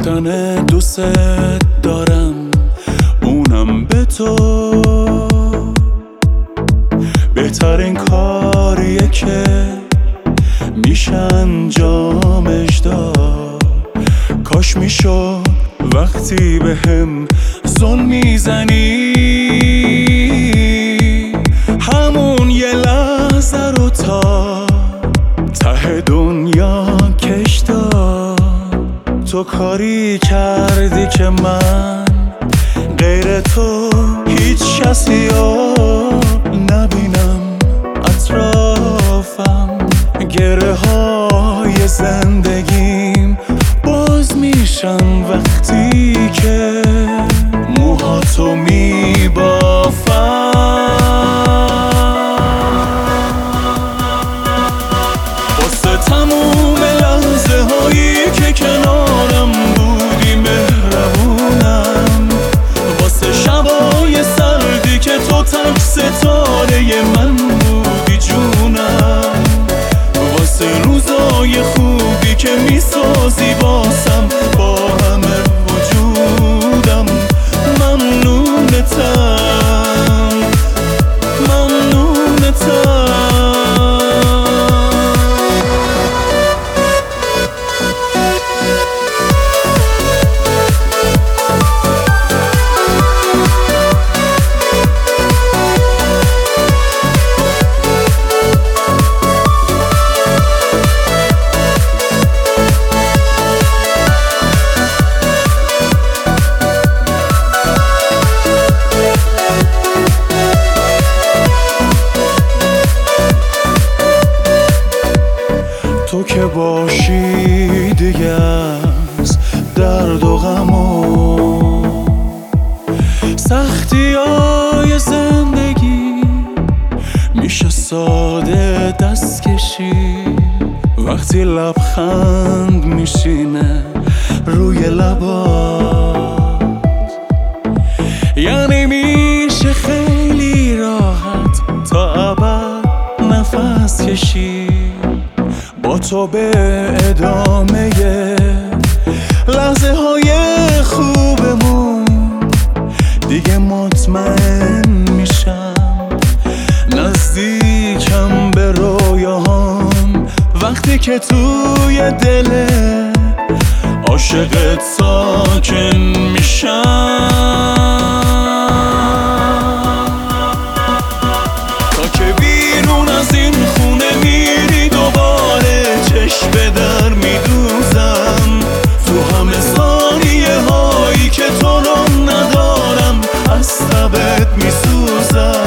گفتن دوست دارم اونم به تو بهترین کاریه که میشه انجامش داد. کاش میشد وقتی بهم ظلم میزنی همون یه لحظه رو تا ته دنیا کش داد. تو کاری کردی که من غیر تو هیچ کسی رو نبینم اطرافم. گره های زندگیم باز میشن وقتی که موهاتو میبافم. واسه تموم لحظه هایی که کنارم بودی مهربونم. واسه شبای سردی که تو تک ستاره من بودی جونم. واسه روزای خوبی که میسازی باسم با همه وجودم. ممنونتم ممنونتم. تو که باشی دیگه از درد و غم و سختی های زندگی میشه ساده دست کشی. وقتی لبخند میشینه روی لبات یعنی میشه خیلی راحت تا ابد نفس کشی. با تو به ادامه لحظه های خوبمون دیگه مطمئن میشم. نزدیکم به رویاهام وقتی که توی دل عاشقت ساکن میشم. تا که بیرون از این خونه میری دوباره چشم به در میدوزم. تو همه ثانیه هایی که تو رو ندارم از تبت میسوزم.